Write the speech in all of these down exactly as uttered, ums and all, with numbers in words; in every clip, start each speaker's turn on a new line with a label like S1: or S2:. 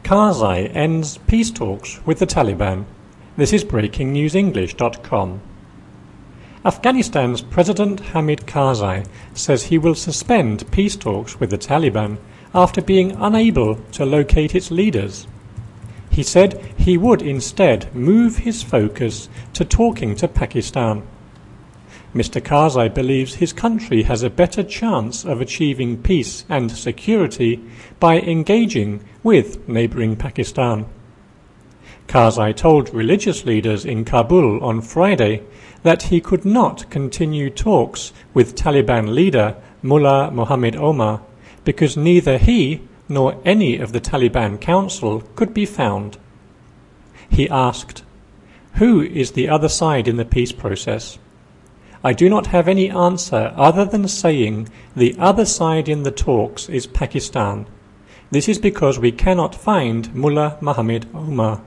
S1: Karzai ends peace talks with the Taliban. This is breaking news english dot com. Afghanistan's President Hamid Karzai says he will suspend peace talks with the Taliban after being unable to locate its leaders. He said he would instead move his focus to talking to Pakistan. Mister Karzai believes his country has a better chance of achieving peace and security by engaging with neighbouring Pakistan. Karzai told religious leaders in Kabul on Friday that he could not continue talks with Taliban leader Mullah Mohammed Omar because neither he nor any of the Taliban council could be found. He asked, "Who is the other side in the peace process? I do not have any answer other than saying the other side in the talks is Pakistan. This is because we cannot find Mullah Mohammed Omar."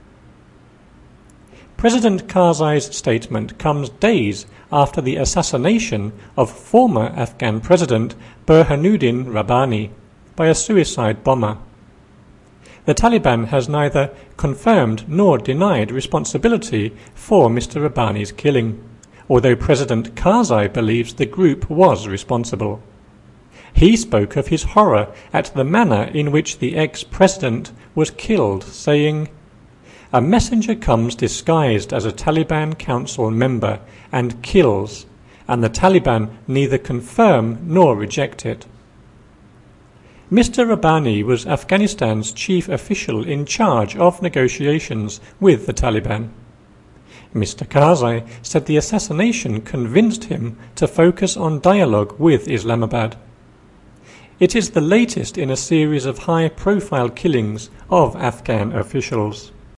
S1: President Karzai's statement comes days after the assassination of former Afghan President Burhanuddin Rabbani by a suicide bomber. The Taliban has neither confirmed nor denied responsibility for Mister Rabbani's killing, although President Karzai believes the group was responsible. He spoke of his horror at the manner in which the ex-president was killed, saying, "A messenger comes disguised as a Taliban council member and kills, and the Taliban neither confirm nor reject it." Mister Rabbani was Afghanistan's chief official in charge of negotiations with the Taliban. Mister Karzai said the assassination convinced him to focus on dialogue with Islamabad. It is the latest in a series of high-profile killings of Afghan officials.